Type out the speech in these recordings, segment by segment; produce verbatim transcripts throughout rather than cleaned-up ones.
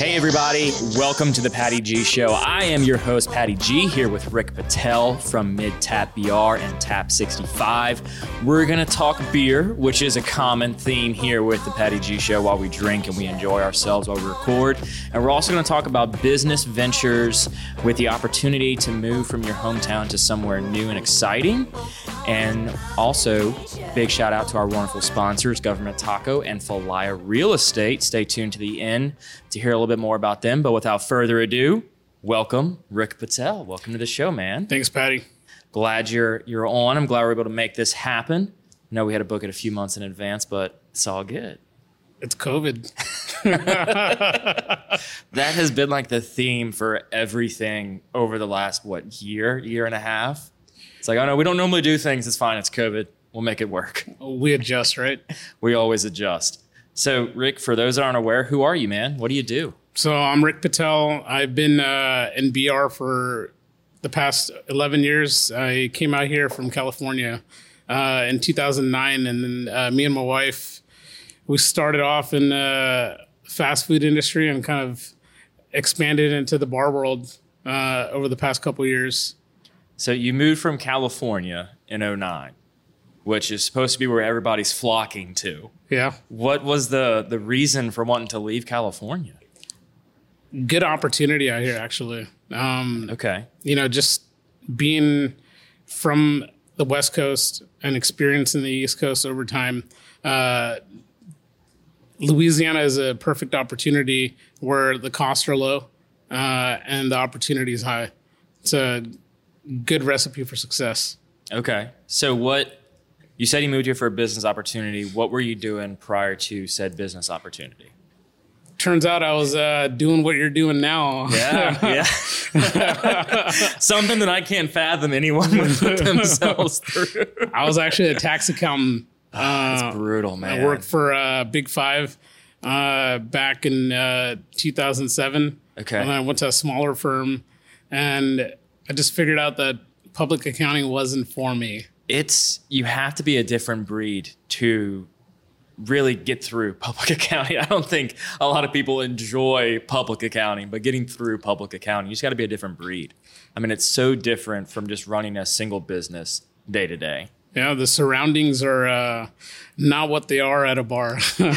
Hey everybody, welcome to the Patty G Show. I am your host, Patty G, here with Rick Patel from Mid-Tap B R and Tap sixty-five. We're going to talk beer, which is a common theme here with the Patty G Show while we drink and we enjoy ourselves while we record. And we're also going to talk about business ventures with the opportunity to move from your hometown to somewhere new and exciting. And also, big shout out to our wonderful sponsors, Government Taco and Falaya Real Estate. Stay tuned to the end to hear a little bit more about them. But without further ado, welcome, Rick Patel. Welcome to the show, man. Thanks, Patty. Glad you're you're on. I'm glad we're able to make this happen. I know we had to book it a few months in advance, but it's all good. It's COVID. That has been like the theme for everything over the last, what, year, year and a half? It's like, oh no, we don't normally do things. It's fine. It's COVID. We'll make it work. We adjust, right? We always adjust. So, Rick, for those that aren't aware, who are you, man? What do you do? So, I'm Rick Patel. I've been uh, in B R for the past eleven years. I came out here from California uh, in two thousand nine, and then uh, me and my wife, we started off in the fast food industry and kind of expanded into the bar world uh, over the past couple years. So, you moved from California in oh nine, which is supposed to be where everybody's flocking to. Yeah. What was the the reason for wanting to leave California? Good opportunity out here, actually. Um, okay. You know, just being from the West Coast and experiencing the East Coast over time, uh, Louisiana is a perfect opportunity where the costs are low uh, and the opportunity is high. It's a good recipe for success. Okay. So what... You said you moved here for a business opportunity. What were you doing prior to said business opportunity? Turns out I was uh, doing what you're doing now. Yeah, yeah. Something that I can't fathom anyone would put themselves through. I was actually a tax accountant. Oh, that's uh, brutal, man. I worked for uh, Big Five uh, back in uh, two thousand seven. Okay. And I went to a smaller firm, and I just figured out that public accounting wasn't for me. It's, you have to be a different breed to really get through public accounting. I don't think a lot of people enjoy public accounting, but getting through public accounting, you just got to be a different breed. I mean, it's so different from just running a single business day to day. Yeah, the surroundings are uh, not what they are at a bar. Well,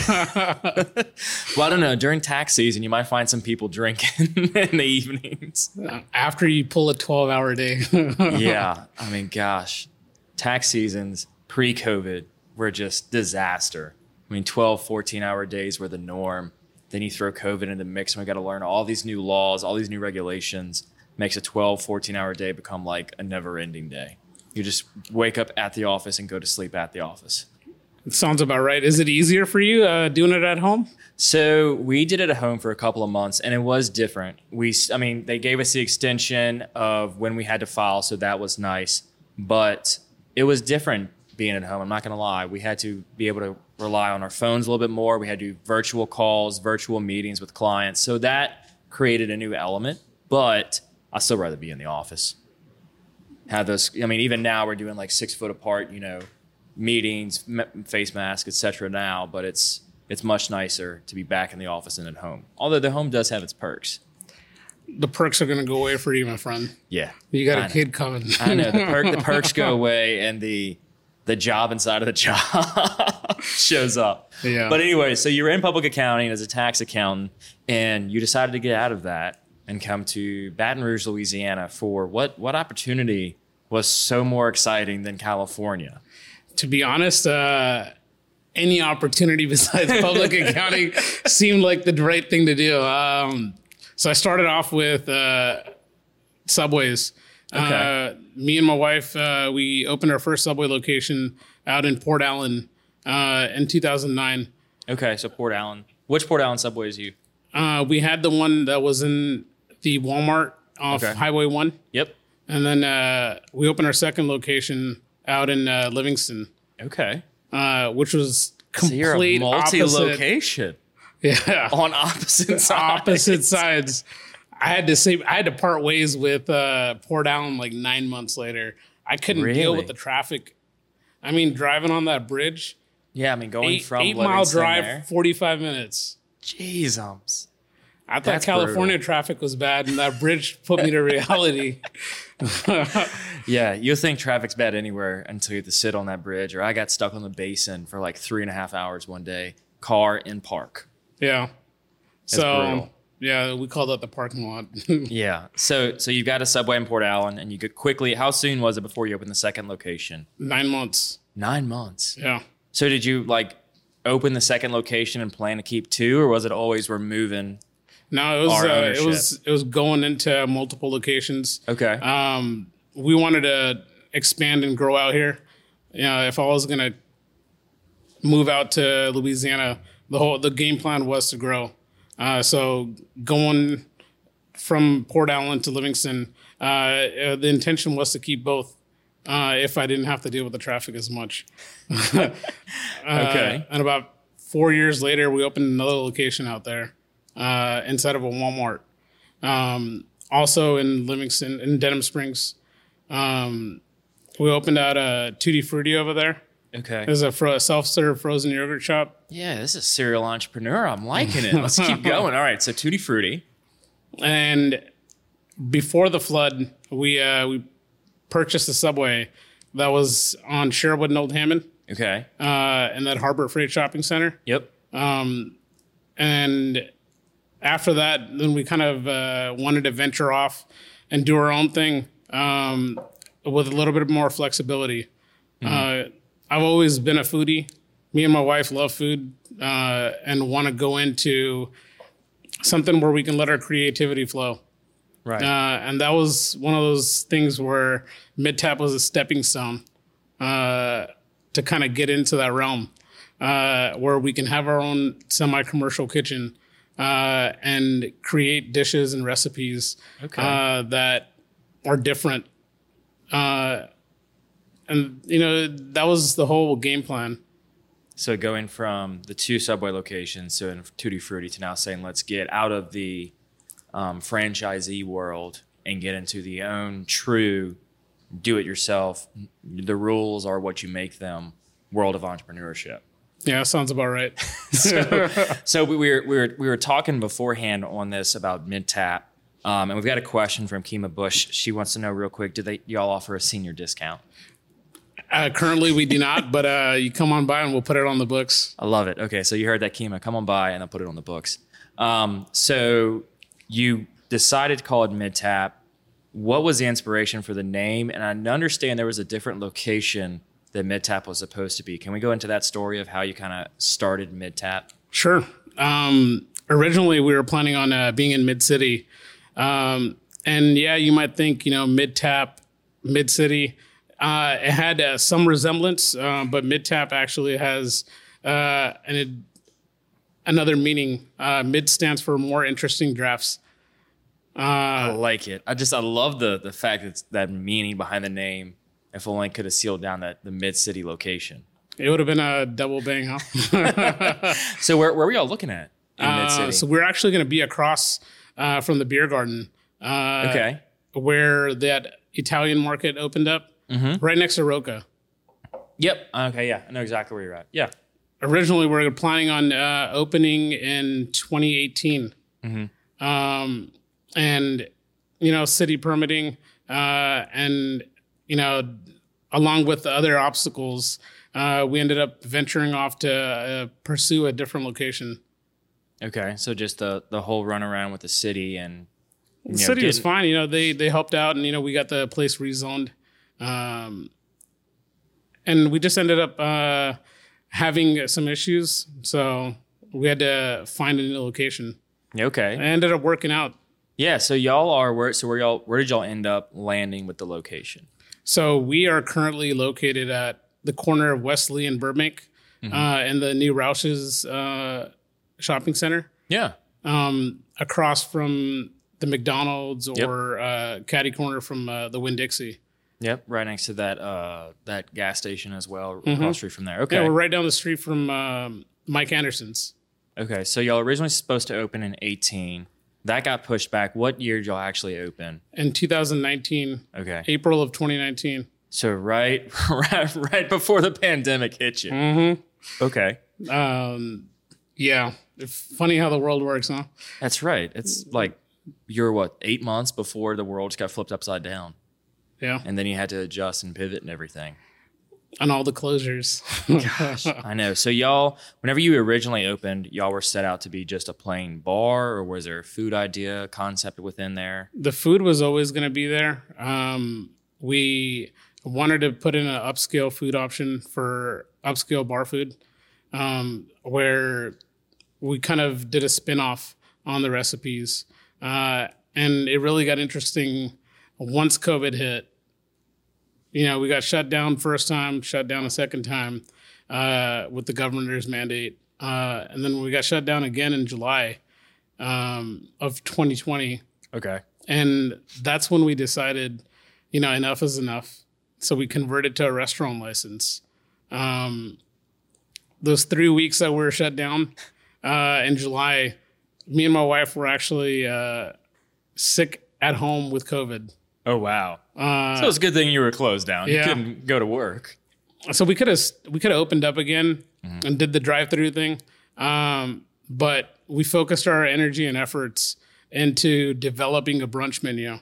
I don't know. During tax season, you might find some people drinking in the evenings. After you pull a twelve-hour day. Yeah, I mean, gosh. Tax seasons pre-COVID were just disaster. I mean, twelve, fourteen-hour days were the norm. Then you throw COVID in the mix, and we got to learn all these new laws, all these new regulations. Makes a twelve, fourteen-hour day become like a never-ending day. You just wake up at the office and go to sleep at the office. It sounds about right. Is it easier for you uh, doing it at home? So we did it at home for a couple of months, and it was different. We, I mean, they gave us the extension of when we had to file, so that was nice. But it was different being at home. I'm not going to lie. We had to be able to rely on our phones a little bit more. We had to do virtual calls, virtual meetings with clients. So that created a new element, but I'd still rather be in the office. Have those, I mean, even now we're doing like six foot apart, you know, meetings, face masks, et cetera now, but it's, it's much nicer to be back in the office than at home. Although the home does have its perks. The perks are going to go away for you, my friend. Yeah. You got I a know. kid coming. I know. The, perk, the perks go away and the the job inside of the job shows up. Yeah. But anyway, so you were in public accounting as a tax accountant, and you decided to get out of that and come to Baton Rouge, Louisiana for what, what opportunity was so more exciting than California? To be honest, uh, any opportunity besides public accounting seemed like the right thing to do. Um, So I started off with uh, Subways. Okay. Uh, me and my wife, uh, we opened our first Subway location out in Port Allen uh, in two thousand nine. Okay, so Port Allen. Which Port Allen Subway is you? Uh, we had the one that was in the Walmart off Okay. Highway one. Yep. And then uh, we opened our second location out in uh, Livingston, Okay. uh, which was So you're a complete opposite. multi-location Yeah. on opposite sides. opposite sides. I had to say I had to part ways with uh, Port Allen like nine months later. I couldn't deal Really? with the traffic. I mean, driving on that bridge, Yeah, I mean, going eight, from eight mile Livingston drive, there. forty-five minutes. Jeez, ums. I thought That's California brutal. traffic was bad, and that bridge put me to reality. Yeah, you'll think traffic's bad anywhere until you have to sit on that bridge. Or I got stuck on the basin for like three and a half hours one day, car in park. Yeah. That's so brutal. yeah, we called that the parking lot. Yeah. So so you've got a Subway in Port Allen, and you could quickly. How soon was it before you opened the second location? Nine months. Nine months. Yeah. So did you like open the second location and plan to keep two, or was it always we're moving? No, it was Our uh, it ownership. was it was going into multiple locations. Okay. Um, we wanted to expand and grow out here. You know, if I was gonna move out to Louisiana, the whole the game plan was to grow. Uh, so going from Port Allen to Livingston, uh, uh, the intention was to keep both. Uh, if I didn't have to deal with the traffic as much. uh, Okay. And about four years later, we opened another location out there uh, inside of a Walmart. Um, also in Livingston, in Denham Springs. Um, we opened out a Tutti Frutti over there. Okay. There's a fro- self-serve frozen yogurt shop. Yeah, this is a serial entrepreneur. I'm liking it. Let's keep going. All right. So Tutti Frutti. And before the flood, we uh, we purchased a Subway that was on Sherwood and Old Hammond Okay. uh, in that Harbor Freight Shopping Center. Yep. Um, and after that, then we kind of uh, wanted to venture off and do our own thing um, with a little bit more flexibility. Uh, I've always been a foodie. Me and my wife love food uh, and want to go into something where we can let our creativity flow. Right. Uh, and that was one of those things where MidTap was a stepping stone uh, to kind of get into that realm uh, where we can have our own semi-commercial kitchen uh, and create dishes and recipes Okay. uh, that are different. Uh, and, you know, that was the whole game plan. So going from the two Subway locations, so in Tutti Frutti, to now saying let's get out of the um, franchisee world and get into the own true do-it-yourself. The rules are what you make them. World of entrepreneurship. Yeah, sounds about right. So, so we were we were we were talking beforehand on this about MidTap, um, and we've got a question from Kima Bush. She wants to know real quick: do they y'all offer a senior discount? Uh, currently, we do not, but uh, you come on by and we'll put it on the books. I love it. Okay, so you heard that, Kima. Come on by and I'll put it on the books. Um, so you decided to call it MidTap. What was the inspiration for the name? And I understand there was a different location that MidTap was supposed to be. Can we go into that story of how you kind of started MidTap? Sure. Um, originally, we were planning on uh, being in Mid-City. Um, and yeah, you might think, you know, MidTap, Mid-City. Uh, it had uh, some resemblance, uh, but MidTap actually has uh, an, another meaning. Uh, mid stands for more interesting drafts. I Uh, like it. I just I love the the fact that it's that meaning behind the name. If only could have sealed down that the Mid City location. it would have been a double bang, huh? So where where were y'all looking at in Mid Uh, City? so we're actually going to be across uh, from the beer garden. Uh, Okay. Where that Italian market opened up, Mm-hmm. right next to Roca. Yep. Okay. Yeah. I know exactly where you're at. Yeah. Originally, we were planning on uh, opening in twenty eighteen. Mm-hmm. Um, and, you know, city permitting uh, and, you know, along with the other obstacles, uh, we ended up venturing off to uh, pursue a different location. Okay. So just the the whole run around with the city and you The know, city was getting- fine. You know, they they helped out, and you know, we got the place rezoned, um, and we just ended up uh, having some issues, so we had to find a new location. Okay. It ended up working out. Yeah. So y'all are where? So where y'all? Where did y'all end up landing with the location? So we are currently located at the corner of Wesley and Burbank, uh, in the new Roush's uh, shopping center, Yeah. um, across from the McDonald's Yep. or uh, caddy corner from uh, the Winn-Dixie. Yep. Right next to that uh that gas station as well, across the street from there. Okay. Yeah, we're right down the street from um, Mike Anderson's. Okay, so y'all originally supposed to open in eighteen. That got pushed back. What year did y'all actually open? In two thousand nineteen, Okay, April of twenty nineteen. so right, right, right before the pandemic hit you. Mm-hmm. Okay, Um, Yeah. It's funny how the world works, huh? That's right. It's like you're what, eight months before the world just got flipped upside down. Yeah. And then you had to adjust and pivot and everything. And all the closures. Gosh, I know. So y'all, whenever you originally opened, y'all were set out to be just a plain bar, or was there a food idea concept within there? The food was always going to be there. Um, we wanted to put in an upscale food option for upscale bar food, um, where we kind of did a spin-off on the recipes. Uh, and it really got interesting once COVID hit. You know, we got shut down first time, shut down a second time uh, with the governor's mandate. Uh, and then we got shut down again in July um, of twenty twenty. Okay. And that's when we decided, you know, enough is enough. So we converted to a restaurant license. Um, those three weeks that we were shut down uh, in July, me and my wife were actually uh, sick at home with COVID. Oh, wow. Uh, so it's a good thing you were closed down. yeah. You couldn't go to work. So we could have we could have opened up again Mm-hmm. and did the drive-through thing, um, but we focused our energy and efforts into developing a brunch menu.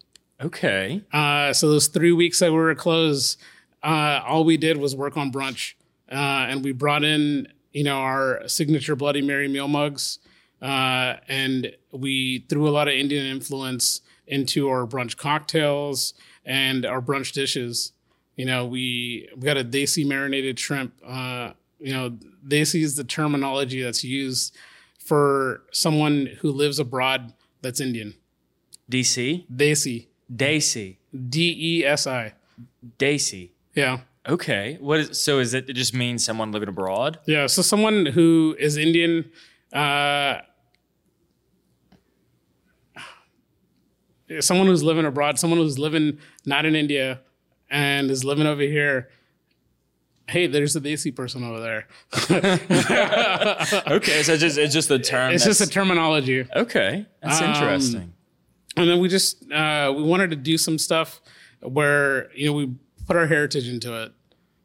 Okay. Uh, so those three weeks that we were closed, uh, all we did was work on brunch, uh, and we brought in you know our signature Bloody Mary meal mugs, uh, and we threw a lot of Indian influence into our brunch cocktails and our brunch dishes. You know, we, we got a desi marinated shrimp. Uh, you know, desi is the terminology that's used for someone who lives abroad that's Indian. D C? Desi. Desi. D E S I. Desi. Yeah. Okay. What is, so is it, it just means someone living abroad? Yeah. So someone who is Indian, uh, someone who's living abroad, someone who's living not in India and is living over here. Hey, there's a Desi person over there. Okay, so it's just it's just the term. It's just a terminology. Okay, that's Um, interesting. And then we just uh, we wanted to do some stuff where you know we put our heritage into it,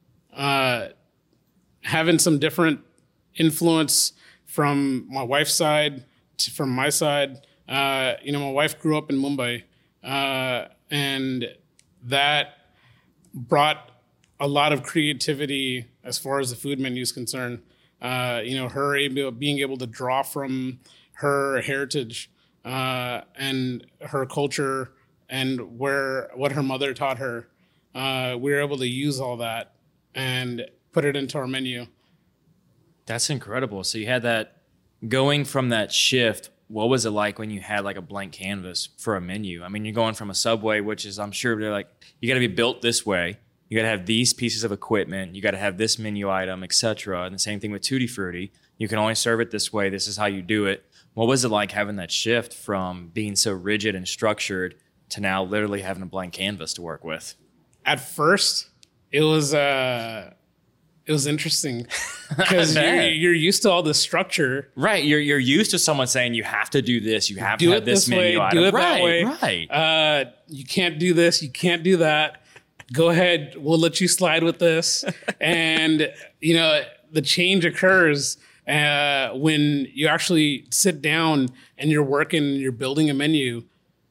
uh, having some different influence from my wife's side to from my side. Uh, you know, my wife grew up in Mumbai, uh, and that brought a lot of creativity as far as the food menu is concerned. Uh, you know, her able, being able to draw from her heritage uh, and her culture and where what her mother taught her. Uh, we were able to use all that and put it into our menu. That's incredible. So you had that going from that shift. What was it like when you had like a blank canvas for a menu? I mean, you're going from a Subway, which is, I'm sure they're like, you got to be built this way. You got to have these pieces of equipment. You got to have this menu item, et cetera. And the same thing with Tutti Frutti. You can only serve it this way. This is how you do it. What was it like having that shift from being so rigid and structured to now literally having a blank canvas to work with? At first, it was uh, it was interesting because you're, you're used to all the structure. Right. You're you're used to someone saying you have to do this. You have do to it have this, this menu way, item. do it right, that way. Right. Uh, you can't do this. You can't do that. Go ahead. We'll let you slide with this. And, you know, the change occurs uh, when you actually sit down and you're working, and you're building a menu.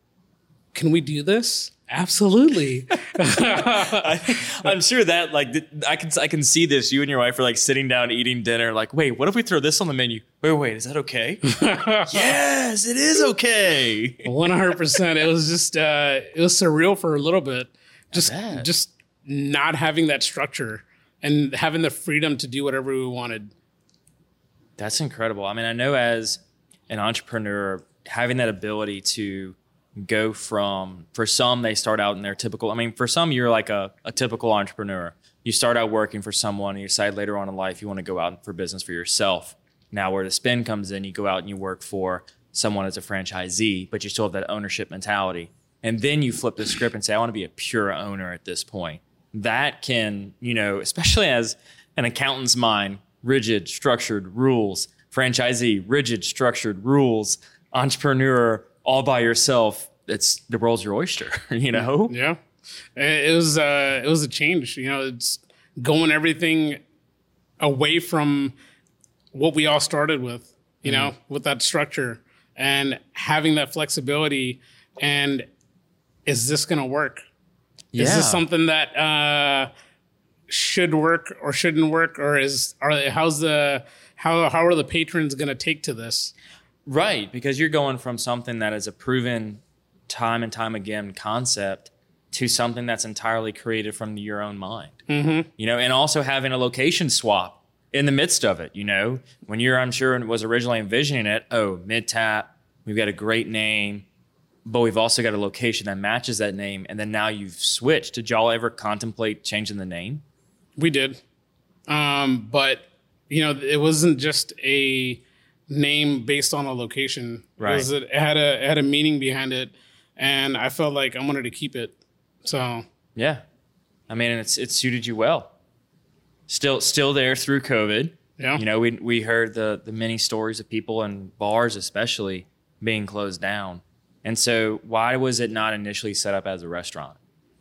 Can we do this? Absolutely. I, I'm sure that like th- I can I can see this. You and your wife are like sitting down eating dinner. Like, wait, what if we throw this on the menu? Wait, wait, is that okay? Yes, it is okay. one hundred percent. It was just uh, it was surreal for a little bit. Just just not having that structure and having the freedom to do whatever we wanted. That's incredible. I mean, I know as an entrepreneur, having that ability to go from, for some, they start out in their typical, I mean, for some, you're like a, a typical entrepreneur. You start out working for someone and you decide later on in life you want to go out for business for yourself. Now where the spin comes in, you go out and you work for someone as a franchisee, but you still have that ownership mentality. And then you flip the script and say, I want to be a pure owner at this point. That can, you know, especially as an accountant's mind, rigid, structured rules, franchisee, rigid, structured rules, entrepreneur, all by yourself. It's the world's your oyster, you know? Yeah. It was, uh, it was a change, you know, it's going everything away from what we all started with, you mm-hmm. know, with that structure and having that flexibility. And is this going to work? Yeah. Is this something that uh, should work or shouldn't work, or is are how's the how how are the patrons going to take to this? Right, because you're going from something that is a proven time and time again concept to something that's entirely created from your own mind. Mm-hmm. You know, and also having a location swap in the midst of it. You know, when you're, I'm sure, was originally envisioning it. Oh, MidTap, we've got a great name, but we've also got a location that matches that name. And then now you've switched. Did y'all ever contemplate changing the name? We did. Um, but, you know, it wasn't just a name based on a location. Right. It, was, it, had a, it had a meaning behind it. And I felt like I wanted to keep it. So. Yeah. I mean, it's it suited you well. Still still there through COVID. Yeah. You know, we we heard the the many stories of people in bars especially being closed down. And so why was it not initially set up as a restaurant?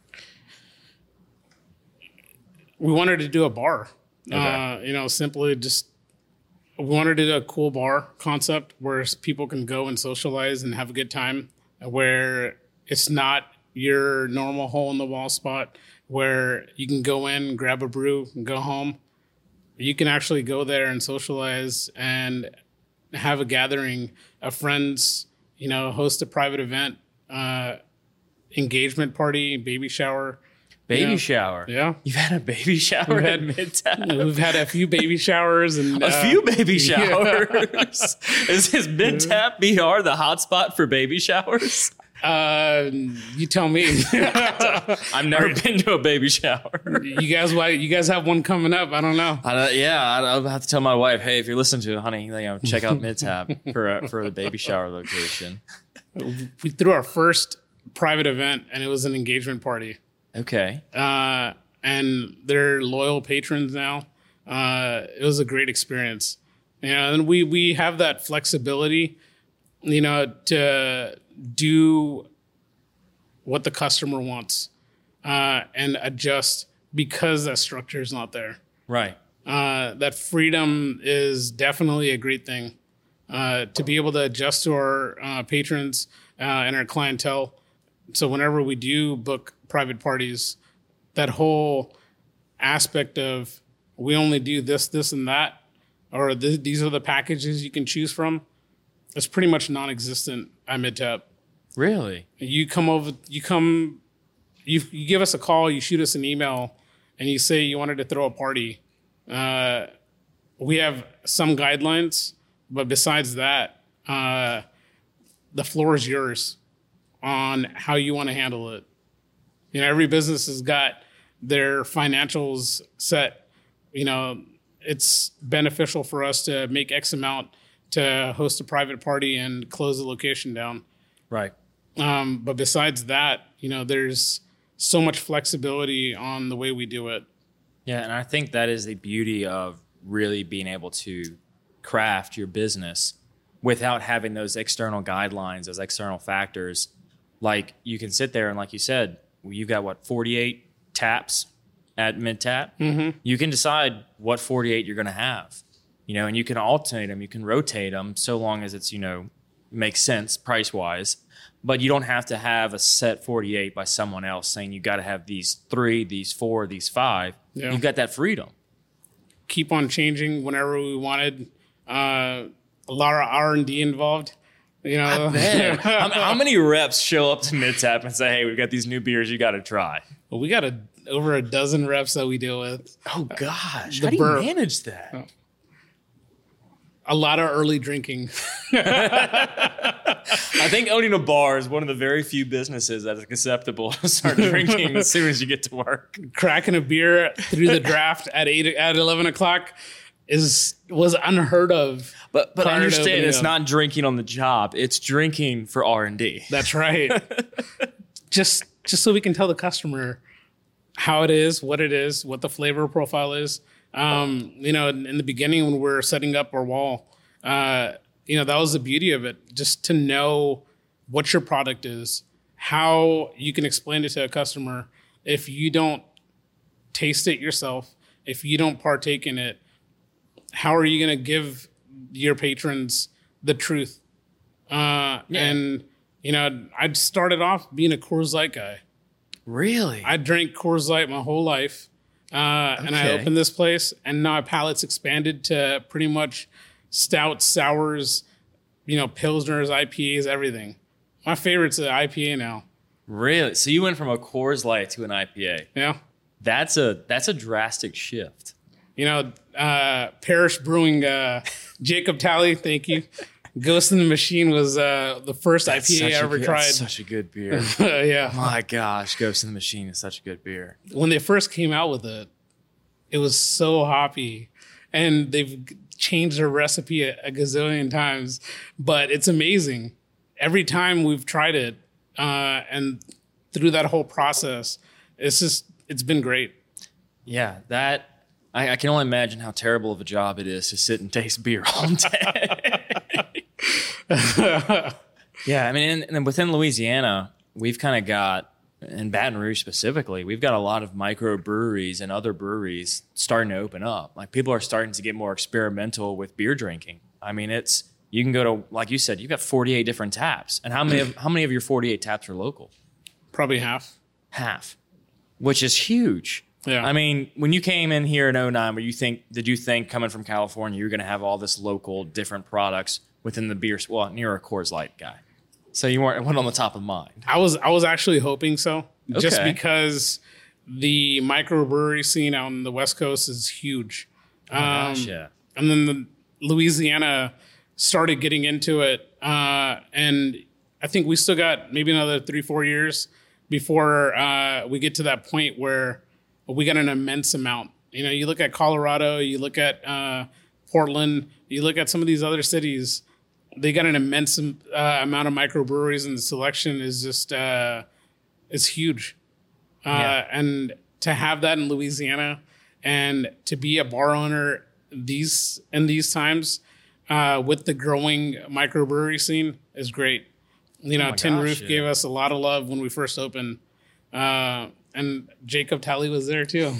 We wanted to do a bar. Okay. Uh, you know, simply just we wanted to do a cool bar concept where people can go and socialize and have a good time, where it's not your normal hole in the wall spot where you can go in, grab a brew, and go home. You can actually go there and socialize and have a gathering of friends, you know, host a private event, uh, engagement party, baby shower. Baby you know. shower? Yeah. You've had a baby shower we've at had, MidTap? We've had a few baby showers. and A uh, few baby showers? Yeah. Is, is MidTap B R the hotspot for baby showers? Uh, you tell me. I've never been to a baby shower. You guys, why? You guys have one coming up? I don't know. I don't, yeah, I- I'll have to tell my wife, hey, if you're listening to it, honey, you know, check out MidTap for a, for the baby shower location. We threw our first private event, and it was an engagement party. Okay. Uh, and they're loyal patrons now. Uh, it was a great experience. You know, and we we have that flexibility, you know, to do what the customer wants uh, and adjust because that structure is not there. Right. Uh, that freedom is definitely a great thing. Uh, to be able to adjust to our uh, patrons uh, and our clientele. So whenever we do book private parties, that whole aspect of we only do this, this, and that, or th- these are the packages you can choose from, it's pretty much non-existent at MidTap. Really? You come over, you come, you you give us a call, you shoot us an email, and you say you wanted to throw a party. Uh, we have some guidelines, but besides that, uh, the floor is yours on how you want to handle it. You know, every business has got their financials set. You know, it's beneficial for us to make X amount to host a private party and close the location down. Right. Um, but besides that, you know, there's so much flexibility on the way we do it. Yeah, and I think that is the beauty of really being able to craft your business without having those external guidelines, those external factors. Like you can sit there and like you said, you've got what, forty-eight taps at MidTap? Mm-hmm. You can decide what forty-eight you're going to have, you know, and you can alternate them, you can rotate them so long as it's, you know, makes sense price wise. But you don't have to have a set forty-eight by someone else saying you got to have these three, these four, these five. Yeah. You've got that freedom. Keep on changing whenever we wanted. Uh, a lot of R and D involved. You know, how, how many reps show up to MidTap and say, "Hey, we've got these new beers you got to try"? Well, we got a, over a dozen reps that we deal with. Oh gosh, The how do burp. you manage that? Oh. A lot of early drinking. I think owning a bar is one of the very few businesses that is acceptable to start drinking as soon as you get to work. Cracking a beer through the draft at eight at eleven o'clock is was unheard of. But but prior to understand, opening it's up. not drinking on the job; it's drinking for R and D. That's right. just just so we can tell the customer how it is, what it is, what the flavor profile is. Um, you know, in, in the beginning when we're setting up our wall, uh, you know, that was the beauty of it, just to know what your product is, how you can explain it to a customer. If you don't taste it yourself, if you don't partake in it, how are you going to give your patrons the truth? Uh, Yeah. And, you know, I started off being a Coors Light guy. Really? I drank Coors Light my whole life. Uh, And I Okay. opened this place, and now my palate's expanded to pretty much stouts, sours, you know, pilsners, I P As, everything. My favorite's an I P A now. Really? So you went from a Coors Light to an I P A. Yeah. That's a that's a drastic shift. You know, uh, Parish Brewing, uh, Jacob Talley, thank you. Ghost in the Machine was uh, the first That's I P A I such a ever good- tried. That's such a good beer. Yeah. My gosh, Ghost in the Machine is such a good beer. When they first came out with it, it was so hoppy. And they've changed their recipe a, a gazillion times. But it's amazing. Every time we've tried it, uh, and through that whole process, it's just, it's been great. Yeah, that I, I can only imagine how terrible of a job it is to sit and taste beer all day. Yeah, I mean, and, and within Louisiana, we've kind of got, in Baton Rouge specifically, we've got a lot of microbreweries and other breweries starting to open up. Like people are starting to get more experimental with beer drinking. I mean, it's you can go to, like you said, you've got forty-eight different taps, and how many of how many of your forty-eight taps are local? Probably half. Half, which is huge. Yeah. I mean, when you came in here in oh nine, were you think did you think coming from California you're going to have all this local different products within the beer? Well, you're a Coors Light guy, so you weren't it wasn't on the top of mind. I was I was actually hoping so, just Okay. because the microbrewery scene out on the West Coast is huge. Oh, gosh, yeah. And then the Louisiana started getting into it, uh, and I think we still got maybe another three, four years before uh, we get to that point where we got an immense amount. You know, you look at Colorado, you look at uh, Portland, you look at some of these other cities, they got an immense uh, amount of microbreweries, and the selection is just uh, is huge. Uh, Yeah. And to have that in Louisiana, and to be a bar owner these in these times uh, with the growing microbrewery scene is great. You know, Oh my Tin gosh, Roof yeah. gave us a lot of love when we first opened, uh, and Jacob Talley was there too.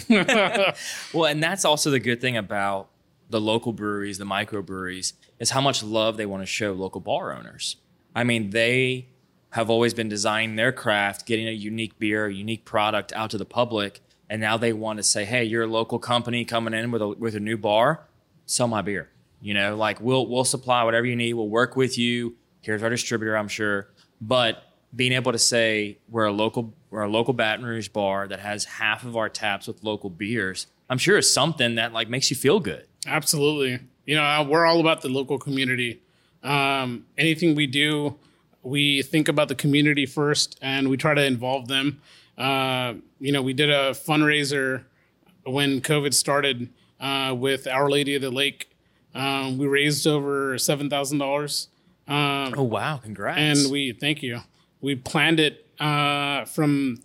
Well, and that's also the good thing about the local breweries, the microbreweries, is how much love they want to show local bar owners. I mean, they have always been designing their craft, getting a unique beer, a unique product out to the public, and now they want to say, "Hey, you're a local company coming in with a with a new bar, sell my beer." You know, like we'll we'll supply whatever you need. We'll work with you. Here's our distributor, I'm sure. But being able to say we're a local we're a local Baton Rouge bar that has half of our taps with local beers, I'm sure is something that like makes you feel good. Absolutely. You know, we're all about the local community. Um, anything we do, we think about the community first, and we try to involve them. Uh, you know, we did a fundraiser when COVID started uh, with Our Lady of the Lake. Um, we raised over seven thousand dollars. Um, Oh wow, congrats. and we, thank you. We planned it uh, from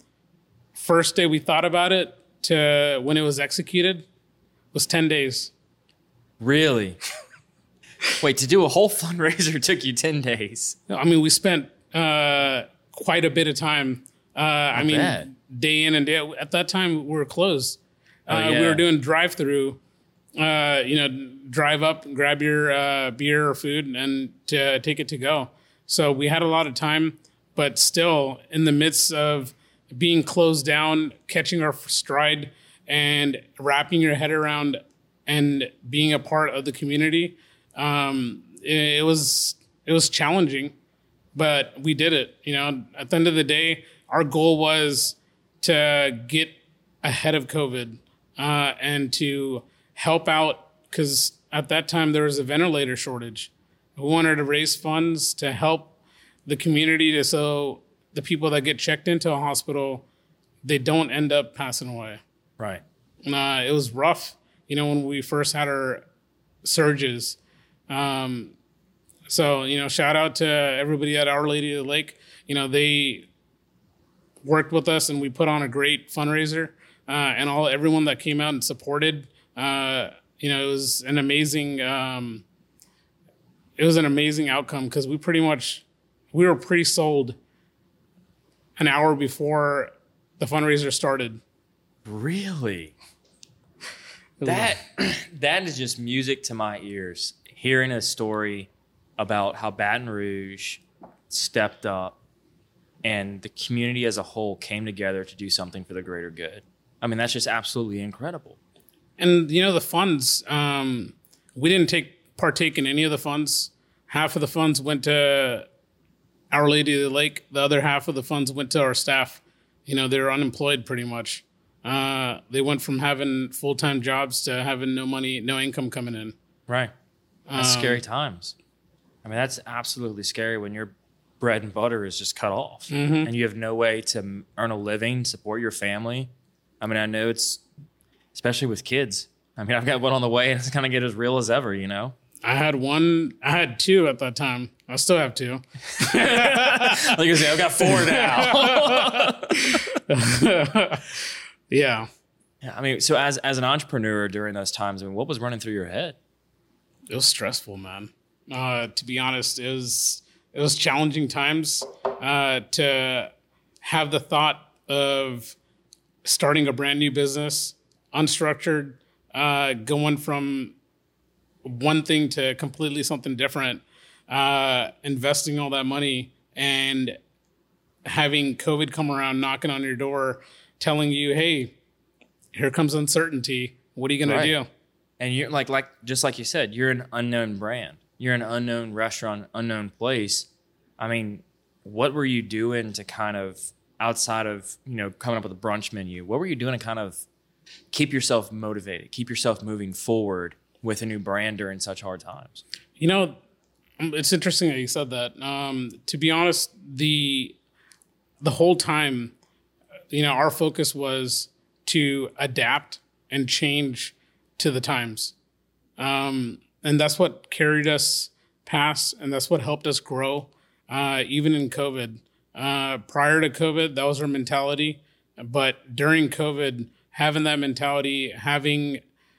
first day we thought about it to when it was executed was ten days. Really? Wait, to do a whole fundraiser took you ten days. I mean, we spent uh, quite a bit of time. Uh, I mean, bet. day in and day out. At that time, we were closed. Oh, uh, yeah. We were doing drive-through. Uh, you know, drive up, grab your uh, beer or food, and to take it to go. So we had a lot of time, but still, in the midst of being closed down, catching our stride, and wrapping your head around and being a part of the community, um, it, it was it was challenging, but we did it. You know, at the end of the day, our goal was to get ahead of COVID uh, and to help out, because at that time there was a ventilator shortage. We wanted to raise funds to help the community, to so the people that get checked into a hospital, they don't end up passing away. Right. Uh, it was rough, you know, when we first had our surges. Um, so, you know, shout out to everybody at Our Lady of the Lake. You know, they worked with us, and we put on a great fundraiser. Uh, and all everyone that came out and supported, uh, you know, it was an amazing, um, it was an amazing outcome, because we pretty much, we were pre-sold an hour before the fundraiser started. Really? That that is just music to my ears. Hearing a story about how Baton Rouge stepped up and the community as a whole came together to do something for the greater good. I mean, that's just absolutely incredible. And, you know, the funds, um, we didn't take partake in any of the funds. Half of the funds went to Our Lady of the Lake. The other half of the funds went to our staff. You know, they were unemployed pretty much. Uh, they went from having full-time jobs to having no money, no income coming in. Right. That's Um, scary times. I mean, that's absolutely scary when your bread and butter is just cut off Mm-hmm. and you have no way to m- earn a living, support your family. I mean, I know it's, especially with kids. I mean, I've got one on the way and it's going to get as real as ever, you know? I had one, I had two at that time. I still have two. Like I say, I've got four now. Yeah. Yeah, I mean, so as as an entrepreneur during those times, I mean, what was running through your head? It was stressful, man. Uh, to be honest, it was it was challenging times uh, to have the thought of starting a brand new business, unstructured, uh, going from one thing to completely something different, uh, investing all that money, and having COVID come around, knocking on your door, telling you, "Hey, here comes uncertainty. What are you gonna Right. do?" And you're like, like just like you said, you're an unknown brand. You're an unknown restaurant, unknown place. I mean, what were you doing to kind of outside of, you know, coming up with a brunch menu? What were you doing to kind of keep yourself motivated, keep yourself moving forward with a new brand during such hard times? You know, um, it's interesting that you said that. Um, to be honest, the the whole time, you know, our focus was to adapt and change to the times. Um, and that's what carried us past, and that's what helped us grow, uh, even in COVID. Uh, prior to COVID, that was our mentality. But during COVID, having that mentality, having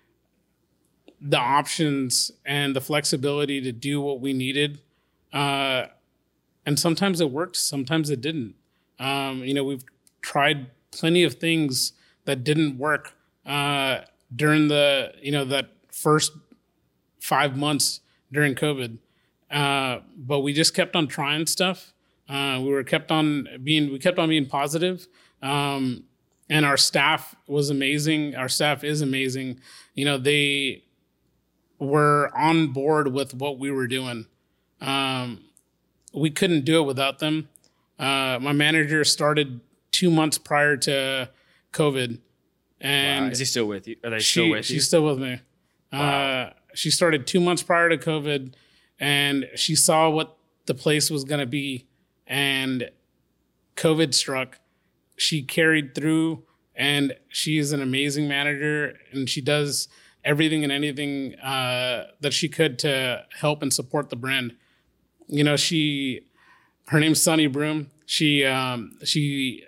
the options and the flexibility to do what we needed, uh, and sometimes it worked, sometimes it didn't. Um, you know, we've tried plenty of things that didn't work uh, during the, you know, that first five months during COVID. Uh, but we just kept on trying stuff. Uh, we were kept on being, we kept on being positive. Um, and our staff was amazing. Our staff is amazing. You know, they were on board with what we were doing. Um, we couldn't do it without them. Uh, my manager started two months prior to COVID. And Wow. Is he still with you? Are they she, still with you? she's still with me. Wow. Uh, she started two months prior to COVID, and she saw what the place was going to be, and COVID struck. She carried through, and she's an amazing manager, and she does everything and anything uh, that she could to help and support the brand. You know, she, her name's Sunny Broom. She, um, she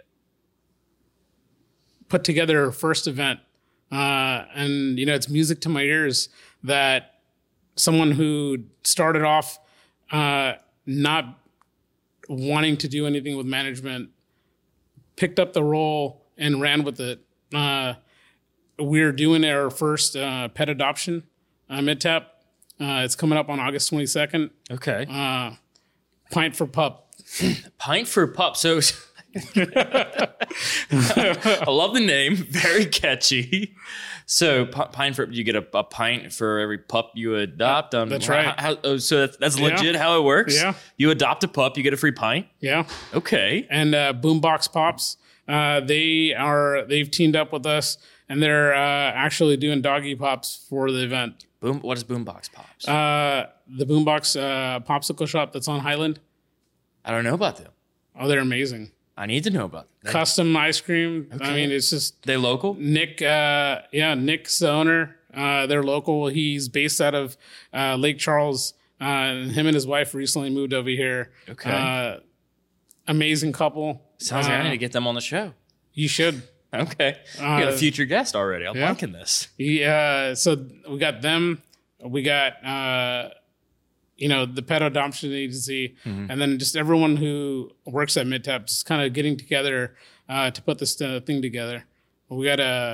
put together her first event. Uh, and, you know, it's music to my ears that someone who started off uh, not wanting to do anything with management picked up the role and ran with it. Uh, we're doing our first uh, pet adoption, uh, Mid-Tap. Uh, it's coming up on August twenty-second. Okay. Uh, Pint for Pup. Pint for Pup. So I love the name. Very catchy. So p- pint for you get a, a pint for every pup you adopt. Um, That's how- right. How, oh, so that's, that's Yeah. legit how it works. Yeah. You adopt a pup, you get a free pint. Yeah. Okay. And uh, Boombox Pops. Uh, they are they've teamed up with us, and they're uh, actually doing doggy pops for the event. Boom. What is Boombox Pops? Uh, the Boombox uh, popsicle shop that's on Highland. I don't know about them. Oh, they're amazing. I need to know about them. Custom ice cream. I Okay. mean, it's just They local? Nick. Uh, yeah, Nick's the owner. Uh, they're local. He's based out of uh, Lake Charles. Uh, and him and his wife recently moved over here. Okay. Uh, amazing couple. Sounds like I Uh, need to get them on the show. You should. Okay. we got a Uh, future guest already. I'm yeah. liking this. Yeah, so we got them. We got, uh, you know, the pet adoption agency, Mm-hmm. and then just everyone who works at Mid-Tap, just kind of getting together uh, to put this uh, thing together. We got a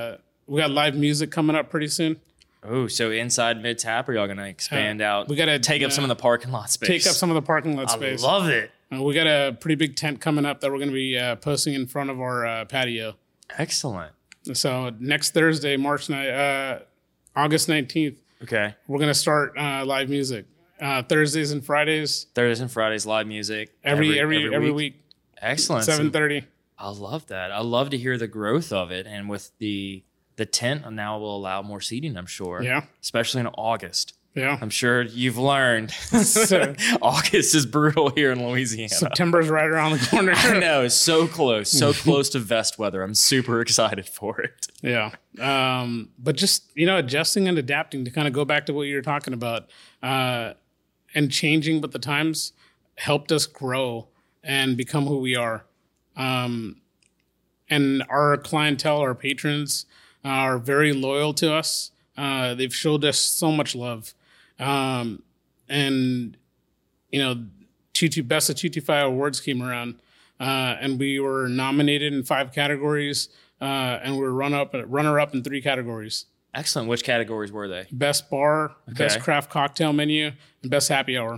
we got live music coming up pretty soon. Oh, so inside Mid Tap, are y'all gonna expand Uh, out? we gotta, take up uh, some of the parking lot space. Take up some of the parking lot space. I love it. Uh, we got a pretty big tent coming up that we're going to be uh, posting in front of our uh, patio. Excellent. So next Thursday, March ni- uh, August nineteenth, Okay. we're going to start uh, live music. Uh, Thursdays and Fridays, Thursdays and Fridays live music every every every, every week. week. Excellent. seven thirty. I love that. I love to hear the growth of it, and with the the tent now will allow more seating, I'm sure. Yeah. Especially in August. Yeah. I'm sure you've learned. So- August is brutal here in Louisiana. September's right around the corner. I know, it's so close, so close to vest weather. I'm super excited for it. Yeah. Um, but just, you know, adjusting and adapting to kind of go back to what you were talking about, uh, and changing with the times helped us grow and become who we are. Um, and our clientele, our patrons, uh, are very loyal to us. Uh, they've showed us so much love. Um, and, you know, two two Best of two two five awards came around, uh, and we were nominated in five categories, uh, and we were run up, runner up in three categories. Excellent. Which categories were they? Best bar, Okay. best craft cocktail menu, and best happy hour.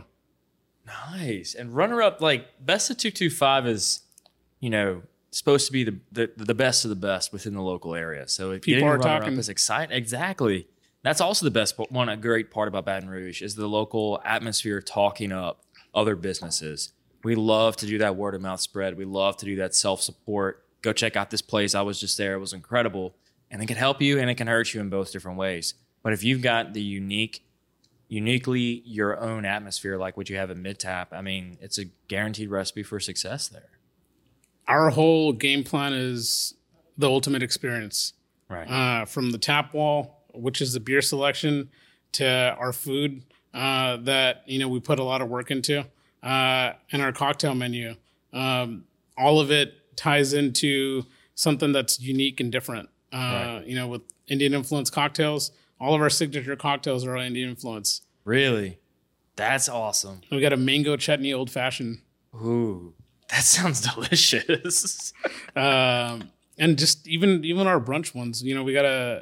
Nice. And runner up, like best of two two five is, you know, supposed to be the, the the best of the best within the local area. So if People getting are a runner talking. up is exciting. Exactly. That's also the best po- one. A great part about Baton Rouge is the local atmosphere talking up other businesses. We love to do that word of mouth spread. We love to do that self support. Go check out this place. I was just there. It was incredible. And it can help you and it can hurt you in both different ways. But if you've got the unique, uniquely your own atmosphere like what you have at Mid-Tap, I mean, it's a guaranteed recipe for success there. Our whole game plan is the ultimate experience. Right. Uh, from the tap wall, which is the beer selection, to our food uh, that, you know, we put a lot of work into, uh, and our cocktail menu. Um, all of it ties into something that's unique and different. Uh, Right. You know, with Indian influence cocktails, all of our signature cocktails are all Indian influence. Really? That's awesome. We got a mango chutney old fashioned. Ooh, that sounds delicious. Um, and just even even our brunch ones, you know, we got a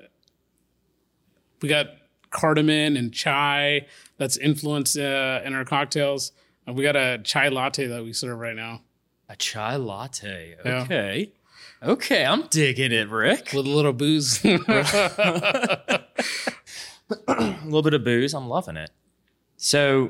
we got cardamom and chai that's influenced uh, in our cocktails. And we got a chai latte that we serve right now A chai latte. Yeah. Okay. Okay, I'm digging it, Rick. with a little booze. A little bit of booze. I'm loving it. So,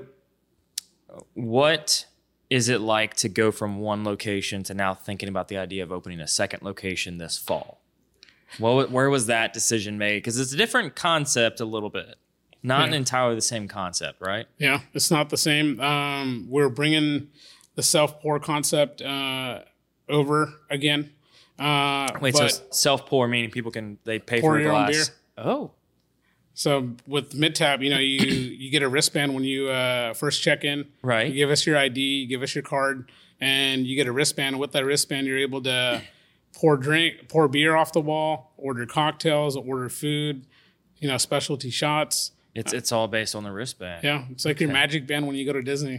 what is it like to go from one location to now thinking about the idea of opening a second location this fall? Well, where was that decision made? Because it's a different concept a little bit. Not Yeah. entirely the same concept, right? Yeah, it's not the same. Um, we're bringing the self pour concept uh, over again. Uh, Wait, but, so self pour meaning people can they pay Pour for a your own glass? beer. Oh, so with Mid-Tap, you know, you you get a wristband when you uh, first check in. right. You give us your I D, you give us your card, and you get a wristband. With that wristband, you're able to pour drink, pour beer off the wall, order cocktails, order food, you know, specialty shots. It's it's all based on the wristband. Yeah, it's like your magic band when you go to Disney.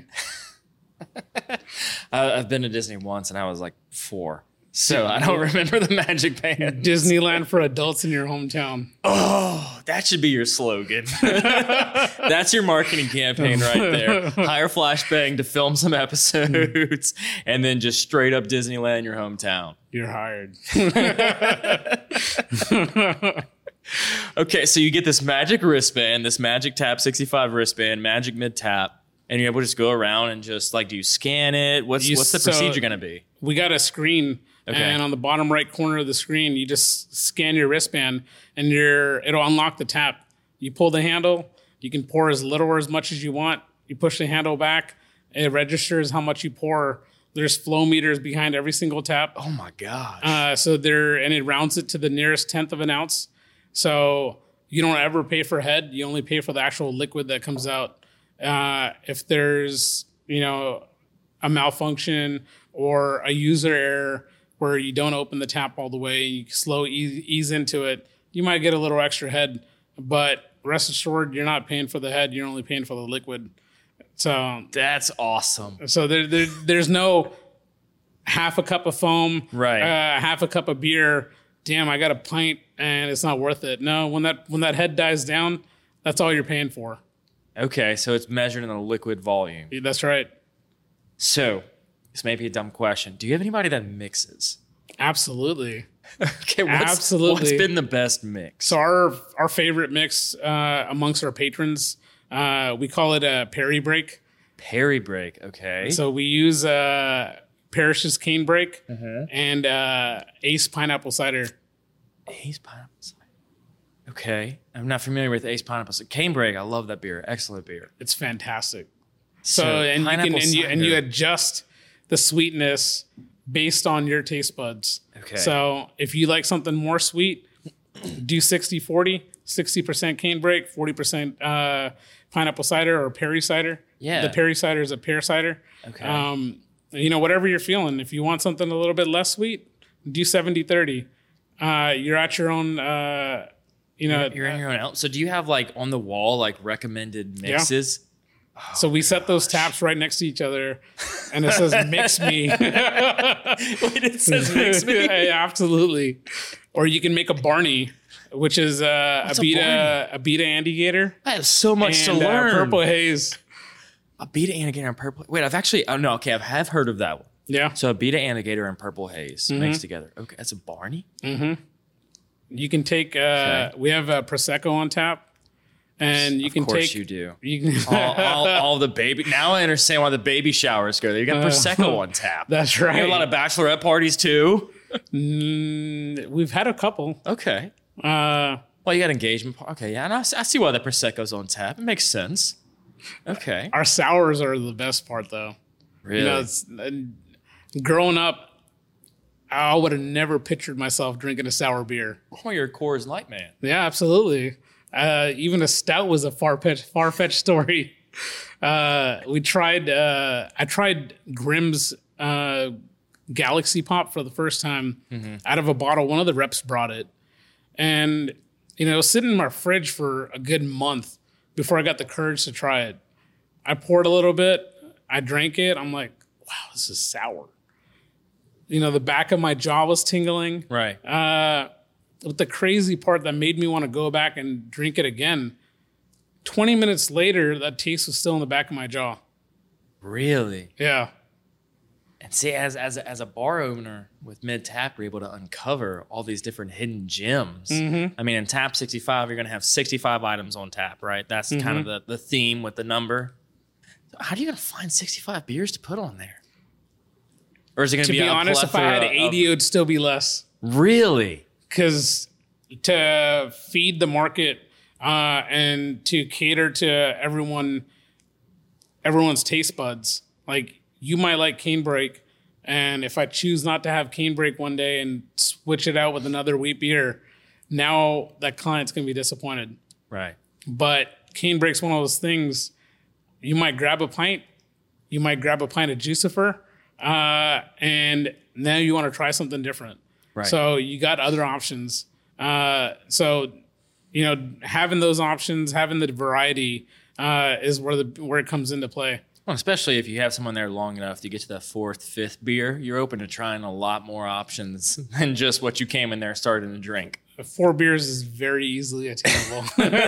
I, I've been to Disney once and I was like four, so I don't remember the magic band. Disneyland for adults in your hometown. Oh, that should be your slogan. That's your marketing campaign right there. Hire Flashbang to film some episodes and then just straight up Disneyland in your hometown. You're hired. Okay, so you get this magic wristband, this magic Tap sixty-five wristband, magic Mid-Tap, and you're able to just go around and just like, do you scan it? What's You- what's the so- procedure going to be? We got a screen, Okay. and on the bottom right corner of the screen, you just scan your wristband, and you're it'll unlock the tap. You pull the handle, you can pour as little or as much as you want. You push the handle back, it registers how much you pour. There's flow meters behind every single tap. Oh my gosh. Uh, so there, and it rounds it to the nearest tenth of an ounce. So you don't ever pay for head. You only pay for the actual liquid that comes out. Uh, if there's, you know, a malfunction or a user error where you don't open the tap all the way, you slow ease, ease into it, you might get a little extra head. But rest assured, you're not paying for the head. You're only paying for the liquid. So That's awesome. so there, there there's no half a cup of foam, Right. Uh, half a cup of beer. Damn, I got a pint and it's not worth it. No, when that when that head dies down, that's all you're paying for. Okay, so it's measured in the liquid volume. That's right. So this may be a dumb question. Do you have anybody that mixes? Absolutely. Okay, what's, Absolutely. what's been the best mix? So our our favorite mix uh, amongst our patrons, uh, we call it a Perry Break. Perry Break, okay. So we use uh, Parrish's Cane Break Mm-hmm. and uh, Ace Pineapple Cider. Ace Pineapple Cider. Okay, I'm not familiar with Ace Pineapple Cider. Cane Break, I love that beer. Excellent beer. It's fantastic. So, So, and you can pineapple and you and you cider. adjust the sweetness based on your taste buds. Okay. So if you like something more sweet, do sixty forty, sixty percent cane break, forty percent uh, pineapple cider or Perry cider. Yeah. The Perry cider is a pear cider. Okay. Um, you know, whatever you're feeling. If you want something a little bit less sweet, do seventy thirty. Uh, you're at your own, uh, you know. You're in your own element. So do you have like on the wall like recommended mixes? So we set those taps right next to each other, and it says "Mix me." Wait, it says mix me. Yeah, absolutely. Or you can make a Barney, which is uh, a What's a beta a beta Andigator I have so much and to uh, learn. Purple Haze. A beta antigator and purple. Wait, I've actually. Oh no, okay, I have heard of that one. Yeah, So a beta antigator and purple haze Mm-hmm. mixed together. Okay, that's a Barney. you can take. Uh, Okay. We have a Prosecco on tap, and you Of can course take. you do. You can, all, all, all the baby. Now I understand why the baby showers go there. You got Prosecco on tap. That's You have right. a lot of bachelorette parties too. Mm, we've had a couple. Okay. Uh, Well, you got engagement. par- Okay, yeah, and I, s- I see why the Prosecco's on tap. It makes sense. Okay. our sours are the best part, though. Really? You know, it's, uh, growing up, I would have never pictured myself drinking a sour beer. Well, you're a Coors Light man. Yeah, absolutely. Uh, even a stout was a far fetched far fetched story. Uh, we tried. Uh, I tried Grimm's uh, Galaxy Pop for the first time out of a bottle. One of the reps brought it, and you know, it was sitting in my fridge for a good month before I got the courage to try it. I poured a little bit. I drank it. I'm like, wow, this is sour. You know, the back of my jaw was tingling. Right. Uh, but the crazy part that made me want to go back and drink it again, twenty minutes later, that taste was still in the back of my jaw. Really? Yeah. And see, as as a, as a bar owner with Mid Tap, you're able to uncover all these different hidden gems. I mean, in Tap sixty-five, you're going to have sixty-five items on tap, right? That's kind of the, the theme with the number. So how are you going to find sixty-five beers to put on there? Or is it going To be, be a honest, if I had plethora eighty, of- it would still be less. Really? Because to feed the market uh, and to cater to everyone, everyone's taste buds, like you might like Cane Break, and if I choose not to have Cane Break one day and switch it out with another wheat beer, now that client's gonna be disappointed. Right. But Cane Break's one of those things. You might grab a pint, you might grab a pint of Juicifer, uh, and now you want to try something different. Right. So you got other options. Uh, so you know, having those options, having the variety, uh, is where the where it comes into play. Well, especially if you have someone there long enough to get to that fourth, fifth beer, you're open to trying a lot more options than just what you came in there starting to drink. Four beers is very easily attainable.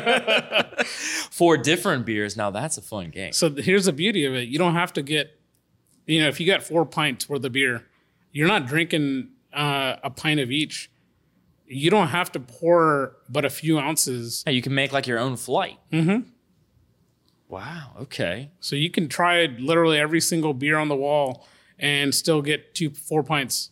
Four different beers, now that's a fun game. So here's the beauty of it: you don't have to get, you know, if you got four pints worth of beer, you're not drinking uh, a pint of each. You don't have to pour but a few ounces. Hey, you can make like your own flight. Mm-hmm. Wow, okay. So you can try literally every single beer on the wall and still get two, four pints.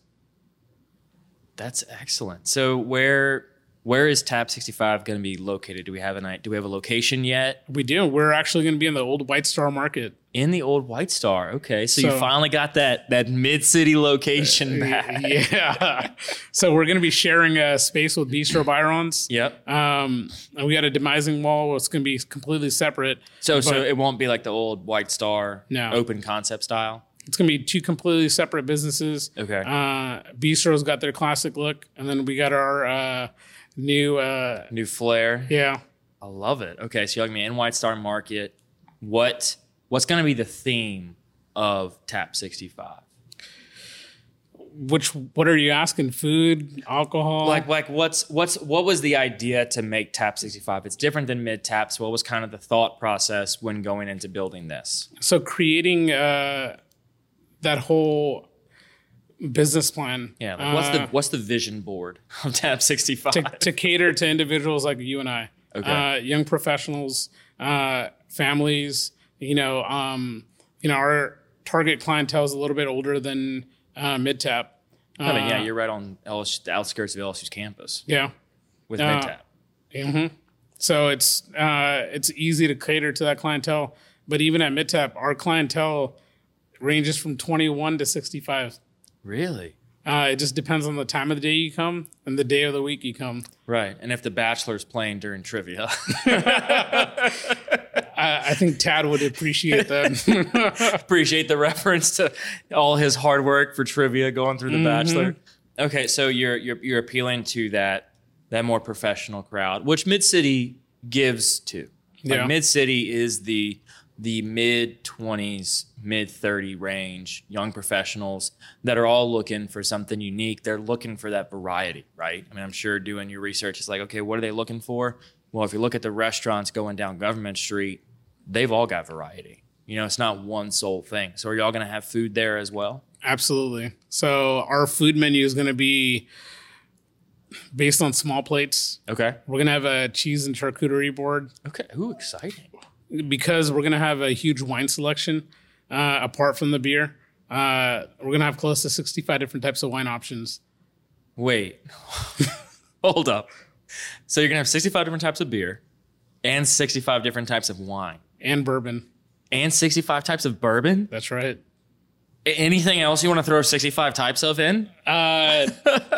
That's excellent. So where where is Tap sixty-five going to be located? Do we have an do we have a location yet? We do. We're actually going to be in the old White Star Market. In the old White Star. Okay, so, So- you finally got that that mid-city location back. Yeah. So we're going to be sharing a space with Bistro Byrons. Yep. Um, and we got a demising wall. It's going to be completely separate. So so But- it won't be like the old White Star No. open concept style. It's going to be two completely separate businesses. Okay. Uh, Bistro's got their classic look, and then we got our uh, new, uh, New flair. yeah. I love it. Okay, so you're like me in White Star Market. What what's going to be the theme of Tap sixty-five? Which, what are you asking? Food, alcohol? Like, like what's what's what was the idea to make Tap sixty-five? It's different than mid taps. What was kind of the thought process when going into building this? So creating uh, that whole business plan. Yeah, like what's uh, the what's the vision board of Tap sixty-five? to, to cater to individuals like you and I, Okay. uh, young professionals, uh, families. You know, um, you know, our target clientele is a little bit older than uh, mid tap. I mean, yeah, you're right on L S U, the outskirts of L S U's campus Yeah. with Uh, mid tap. hmm So it's uh, it's easy to cater to that clientele. But even at mid tap, our clientele ranges from twenty-one to sixty-five. Really? Uh, it just depends on the time of the day you come and the day of the week you come. Right. And if the Bachelor's playing during trivia. I, I think Tad would appreciate that. Appreciate the reference to all his hard work for trivia going through The Mm-hmm. Bachelor. Okay, so you're you're you're appealing to that that more professional crowd, which Mid City gives to. Like Yeah. Mid City is the the mid twenties, mid thirty range young professionals that are all looking for something unique. They're looking for that variety, right? I mean, I'm sure doing your research is like, okay, what are they looking for? Well, if you look at the restaurants going down Government Street, they've all got variety. You know, it's not one sole thing. So are y'all going to have food there as well? Absolutely. So our food menu is going to be based on small plates. Okay. We're going to have a cheese and charcuterie board Okay. Ooh, exciting. because we're going to have a huge wine selection uh, apart from the beer. Uh, we're going to have close to sixty-five different types of wine options. Wait. Hold up. So you're going to have sixty-five different types of beer and sixty-five different types of wine And bourbon. and sixty-five types of bourbon? That's right. A- Anything else you want to throw sixty-five types of in? Uh,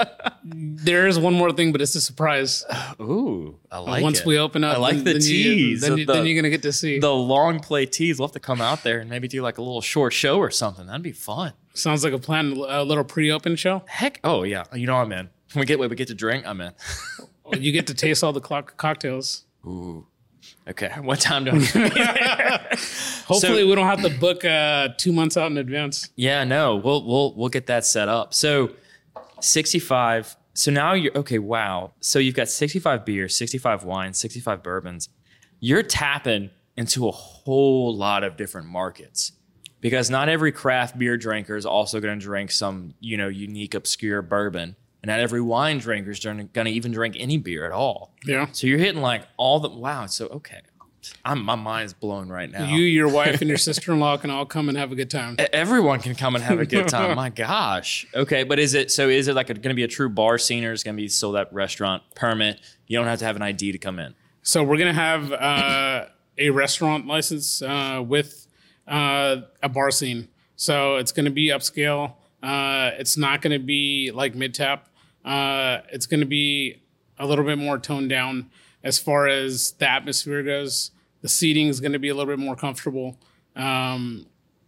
there is one more thing, but it's a surprise. Ooh, I like Once it. we open up, I like then, the then tease. You, then, of you, the, then you're gonna get to see. the long play tease. We'll have to come out there and maybe do like a little short show or something. That'd be fun. Sounds like a plan. A little pre-open show. Heck, oh yeah. You know I'm in. When we get when we get to drink, I'm in. You get to taste all the clock cocktails. Ooh. Okay. What time do I get to be there? Hopefully, So- we don't have to book uh, two months out in advance. Yeah, no, we'll we'll we'll get that set up. So sixty-five. So now you're okay. Wow. So you've got sixty-five beers, sixty-five wines, sixty-five bourbons. You're tapping into a whole lot of different markets because not every craft beer drinker is also going to drink some, you know, unique, obscure bourbon, and not every wine drinker is going to even drink any beer at all. Yeah. So you're hitting like all the wow. So okay, I'm my mind's blown right now. You, your wife, and your sister-in-law can all come and have a good time. Everyone can come and have a good time. My gosh. Okay, but is it so? Is it like going to be a true bar scene, or is it going to be still that restaurant permit? You don't have to have an I D to come in. So we're gonna have uh, a restaurant license uh, with uh, a bar scene. So it's gonna be upscale. Uh, it's not gonna be like mid tap. Uh, it's gonna be a little bit more toned down as far as the atmosphere goes. The seating is gonna be a little bit more comfortable. Um,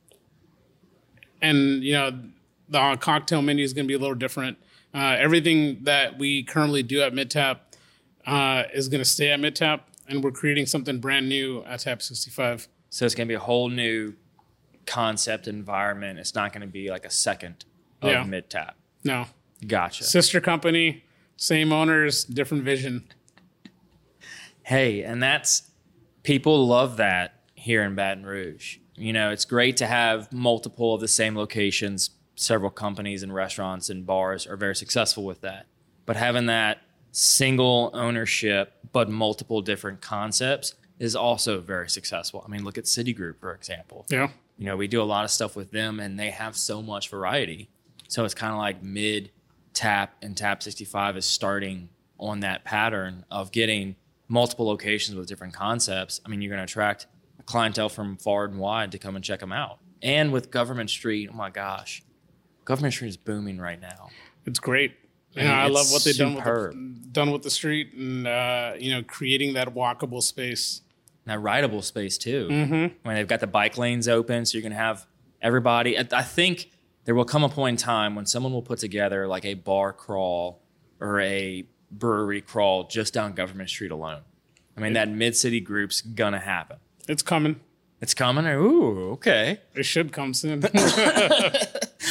and you know, the cocktail menu is gonna be a little different. Uh, everything that we currently do at mid tap uh, is going to stay at mid-tap, and we're creating something brand new at Tap sixty-five. So it's going to be a whole new concept environment. It's not going to be like a second of Yeah. mid tap. No. Gotcha. Sister company, same owners, different vision. Hey, and that's people love that here in Baton Rouge. You know, it's great to have multiple of the same locations. Several companies and restaurants and bars are very successful with that. But having that single ownership but multiple different concepts is also very successful. I mean, look at Citigroup, for example. Yeah. You know, we do a lot of stuff with them and they have so much variety. So it's kind of like mid tap and Tap sixty-five is starting on that pattern of getting multiple locations with different concepts. I mean, you're going to attract a clientele from far and wide to come and check them out. And with Government Street, oh my gosh, Government Street is booming right now. It's great. You Man, know, I it's love what they've done with, superb. the, done with the street and, uh, you know, creating that walkable space. That rideable space too. Mm-hmm. When they've got the bike lanes open, so you're going to have everybody. I I think there will come a point in time when someone will put together like a bar crawl or a brewery crawl just down Government Street alone. I mean, that mid-city group's going to happen. It's coming. It's coming. Ooh, okay. It should come soon.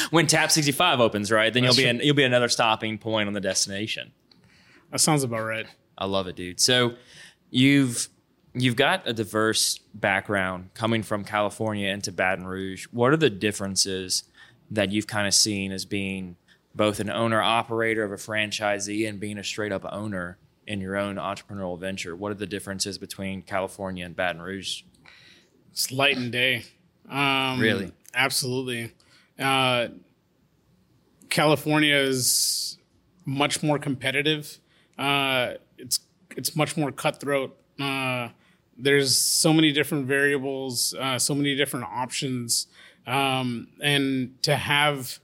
when Tap sixty-five opens, right? Then That's you'll be true. an, you'll be another stopping point on the destination. That sounds about right. I love it, dude. So you've you've got a diverse background coming from California into Baton Rouge. What are the differences that you've kind of seen as being both an owner operator of a franchisee and being a straight up owner in your own entrepreneurial venture? What are the differences between California and Baton Rouge? It's light and day. Um, Really? Absolutely. Uh, California is much more competitive. Uh, it's it's much more cutthroat. Uh, there's so many different variables, uh, so many different options, um, and to have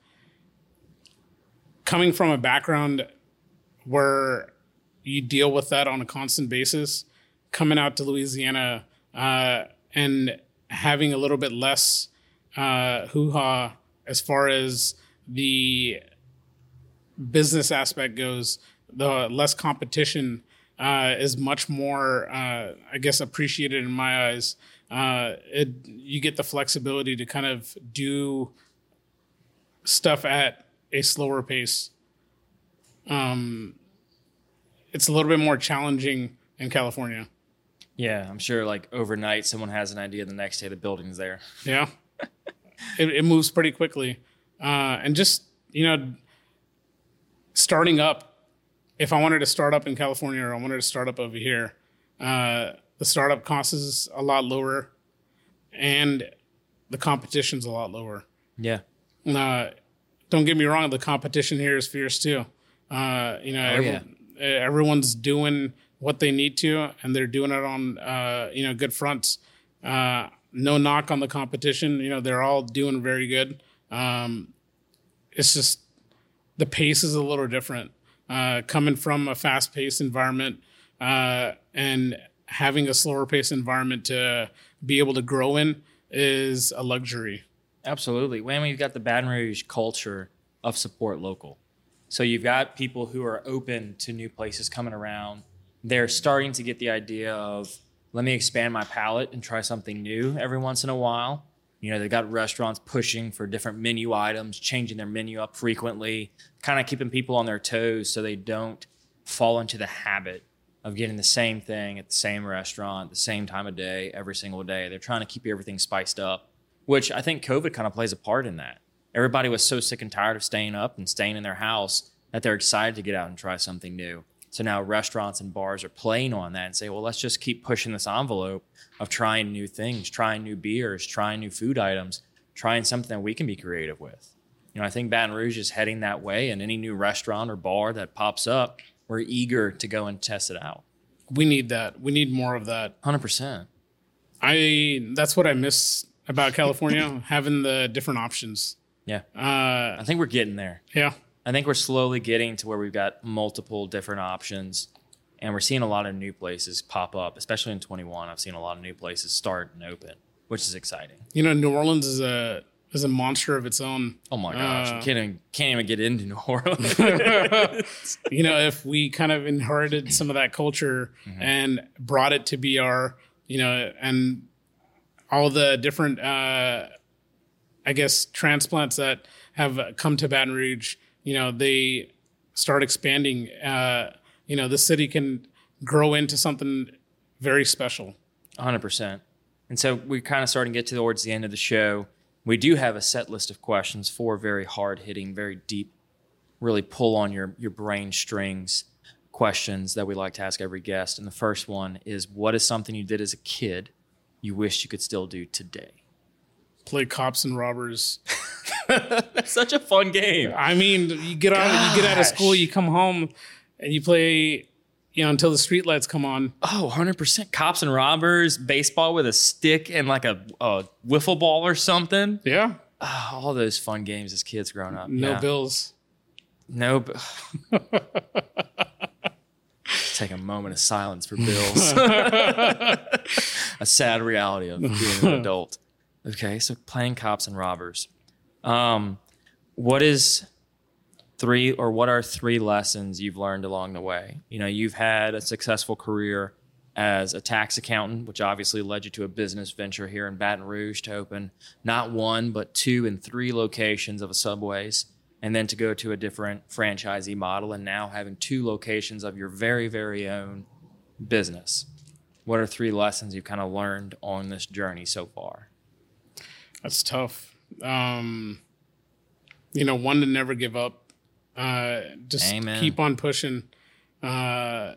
coming from a background where you deal with that on a constant basis, coming out to Louisiana uh, and having a little bit less uh, hoo-ha as far as the business aspect goes, the less competition uh, is much more, uh, I guess, appreciated in my eyes. Uh, it you get the flexibility to kind of do stuff at a slower pace. Um, it's a little bit more challenging in California. Yeah, I'm sure like overnight someone has an idea, the next day the building's there. Yeah, it, it moves pretty quickly, uh, and just you know, starting up. If I wanted to start up in California or I wanted to start up over here, uh, the startup cost is a lot lower, and the competition's a lot lower. Yeah. Uh, don't get me wrong, the competition here is fierce too. Uh, you know, Oh, every, yeah. everyone's doing what they need to, and they're doing it on uh, you know good fronts. Uh, no knock on the competition. You know, they're all doing very good. Um, it's just the pace is a little different. Uh, coming from a fast-paced environment uh, and having a slower-paced environment to be able to grow in is a luxury. Absolutely. When we've got the Baton Rouge culture of support local. So you've got people who are open to new places coming around. They're starting to get the idea of, let me expand my palate and try something new every once in a while. You know, they've got restaurants pushing for different menu items, changing their menu up frequently, kind of keeping people on their toes so they don't fall into the habit of getting the same thing at the same restaurant, the same time of day, every single day. They're trying to keep everything spiced up, which I think COVID kind of plays a part in that. Everybody was so sick and tired of staying up and staying in their house that they're excited to get out and try something new. So now restaurants and bars are playing on that and say, well, let's just keep pushing this envelope of trying new things, trying new beers, trying new food items, trying something that we can be creative with. You know, I think Baton Rouge is heading that way, and any new restaurant or bar that pops up, we're eager to go and test it out. We need that. We need more of that. one hundred percent. I that's what I miss about California, having the different options. Yeah. Uh, I think we're getting there. yeah. I think we're slowly getting to where we've got multiple different options, and we're seeing a lot of new places pop up, especially in twenty-one. I've seen a lot of new places start and open, which is exciting. You know, New Orleans is a is a monster of its own. Oh my gosh, Uh, you can't even, can't even get into New Orleans. You know, if we kind of inherited some of that culture Mm-hmm. and brought it to be our, you know, and all the different, uh, I guess, transplants that have come to Baton Rouge, you know, they start expanding. Uh, you know, the city can grow into something very special. one hundred percent. And so we're kind of starting to get towards the end of the show. We do have a set list of questions, four very hard-hitting, very deep, really pull on your, your brain strings questions that we like to ask every guest. And the first one is, what is something you did as a kid you wish you could still do today? Play cops and robbers. That's such a fun game. I mean, you get out, you get out of school, Gosh. you come home, and you play, you know, until the streetlights come on. Oh, one hundred percent. Cops and robbers, baseball with a stick and like a, a wiffle ball or something. Yeah. Oh, all those fun games as kids growing up. No Yeah. bills. No. b- Take a moment of silence for Bills. A sad reality of being an adult. Okay, so playing cops and robbers. Um, what is three or what are three lessons you've learned along the way? You know, you've had a successful career as a tax accountant, which obviously led you to a business venture here in Baton Rouge to open not one, but two and three locations of a Subway's, and then to go to a different franchisee model, and now having two locations of your very, very own business. What are three lessons you've kind of learned on this journey so far? That's tough. Um, you know, one, to never give up. Uh, just Amen. Keep on pushing. Uh,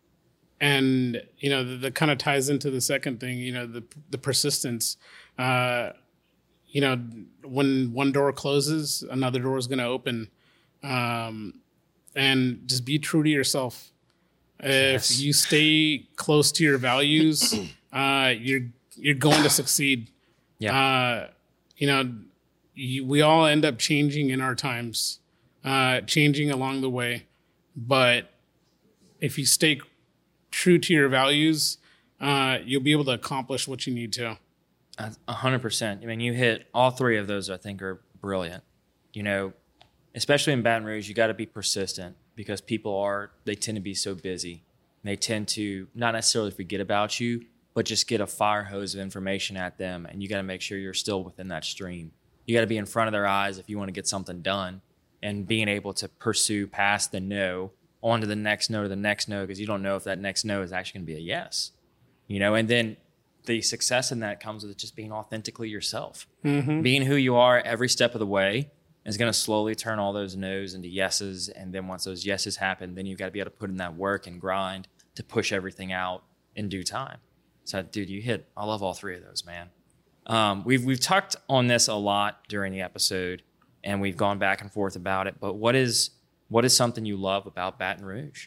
and, you know, that, that kind of ties into the second thing, you know, the the persistence. Uh, you know, when one door closes, another door is going to open. Um, and just be true to yourself. Yes. If you stay close to your values, uh, you're you're going to succeed. Yeah. Uh, you know, you, we all end up changing in our times, uh, changing along the way. But if you stay true to your values, uh, you'll be able to accomplish what you need to. A hundred percent. I mean, you hit all three of those. I think are brilliant. You know, especially in Baton Rouge, you got to be persistent because people are they tend to be so busy. They tend to not necessarily forget about you, but just get a fire hose of information at them, and you got to make sure you're still within that stream. You got to be in front of their eyes if you want to get something done, and being able to pursue past the no on to the next no to the next no, because you don't know if that next no is actually going to be a yes. You know, and then the success in that comes with just being authentically yourself. Mm-hmm. Being who you are every step of the way is going to slowly turn all those no's into yeses. And then once those yeses happen, then you've got to be able to put in that work and grind to push everything out in due time. So, dude, you hit, I love all three of those, man. Um, we've, we've talked on this a lot during the episode, and we've gone back and forth about it. But what is, what is something you love about Baton Rouge?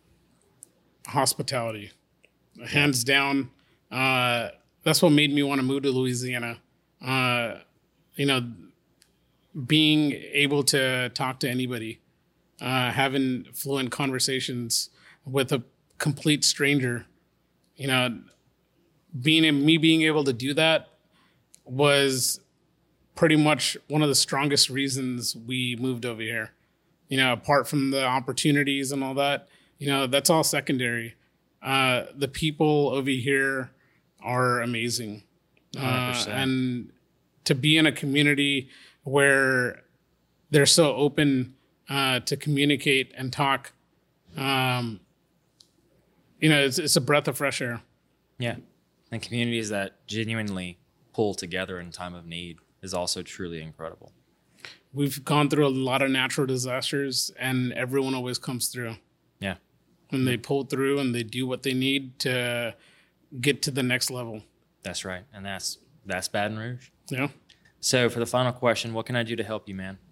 Hospitality. Hands down. Uh, that's what made me want to move to Louisiana. Uh, you know, being able to talk to anybody, uh, having fluent conversations with a complete stranger, you know, being me being able to do that was pretty much one of the strongest reasons we moved over here. You know, apart from the opportunities and all that, you know, that's all secondary. Uh, the people over here are amazing. Uh, and to be in a community where they're so open uh, to communicate and talk, um, you know, it's, it's a breath of fresh air. Yeah. And communities that genuinely pull together in time of need is also truly incredible. We've gone through a lot of natural disasters, and everyone always comes through. Yeah. And they pull through and they do what they need to get to the next level. That's right. And that's that's Baton Rouge. Yeah. So for the final question, what can I do to help you, man?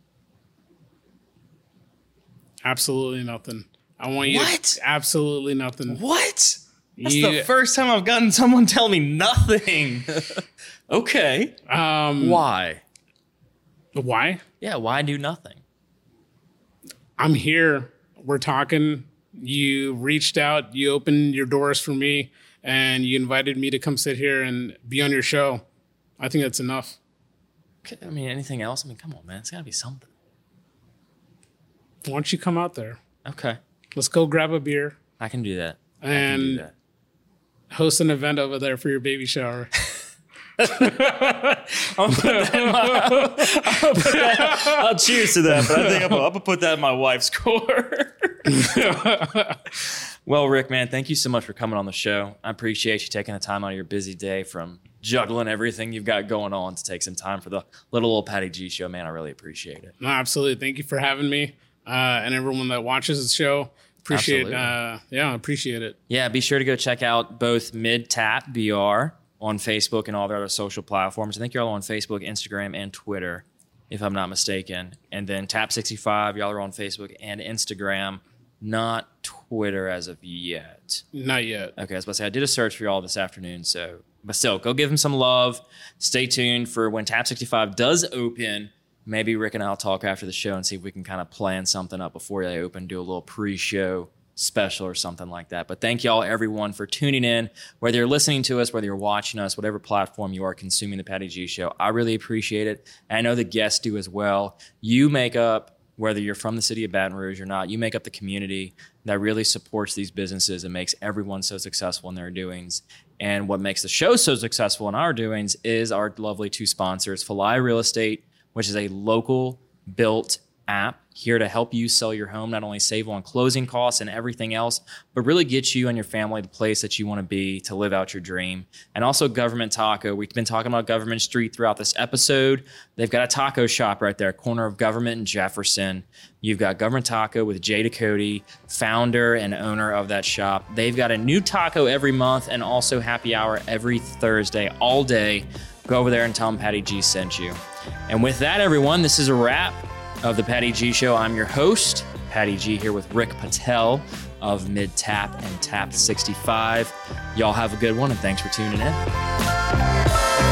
Absolutely nothing. I want you What? to absolutely nothing. What? That's You- the first time I've gotten someone tell me nothing. Okay. Um, Why? why? Yeah, why do nothing? I'm here. We're talking. You reached out. You opened your doors for me, and you invited me to come sit here and be on your show. I think that's enough. Okay, I mean, anything else? I mean, come on, man. It's got to be something. Why don't you come out there? Okay. Let's go grab a beer I can do that. I can do and that. host an event over there for your baby shower. I'll put that in my, I'll, put that, I'll cheers to that, but I think I'm, I'm going to put that in my wife's core. Well, Rick, man, thank you so much for coming on the show. I appreciate you taking the time out of your busy day from juggling everything you've got going on to take some time for the little old Patty G show, man. I really appreciate it. No, absolutely. Thank you for having me, uh, and everyone that watches the show. Appreciate, uh, yeah, appreciate it. Yeah, be sure to go check out both Mid-Tap B R on Facebook and all their other social platforms. I think you're all on Facebook, Instagram, and Twitter, if I'm not mistaken. And then Tap sixty-five, y'all are on Facebook and Instagram, not Twitter as of yet. Not yet. Okay, I was about to say, I did a search for y'all this afternoon, so, but still, go give them some love. Stay tuned for when Tap sixty-five does open. Maybe Rick and I'll talk after the show and see if we can kind of plan something up before they open, do a little pre-show special or something like that. But thank y'all, everyone, for tuning in. Whether you're listening to us, whether you're watching us, whatever platform you are consuming the Patty G Show, I really appreciate it. And I know the guests do as well. You make up whether you're from the city of Baton Rouge or not, you make up the community that really supports these businesses and makes everyone so successful in their doings. And what makes the show so successful in our doings is our lovely two sponsors, Falai Real Estate, which is a local built app here to help you sell your home, not only save on closing costs and everything else, but really get you and your family the place that you want to be to live out your dream. And also Government Taco. We've been talking about Government Street throughout this episode. They've got a taco shop right there, corner of Government and Jefferson. You've got Government Taco with Jay Ducote, founder and owner of that shop. They've got a new taco every month and also happy hour every Thursday, all day. Go over there and tell them Patty G sent you. And with that, everyone, this is a wrap of the Patty G Show. I'm your host, Patty G, here with Rick Patel of Mid Tap and Tap sixty-five. Y'all have a good one, and thanks for tuning in.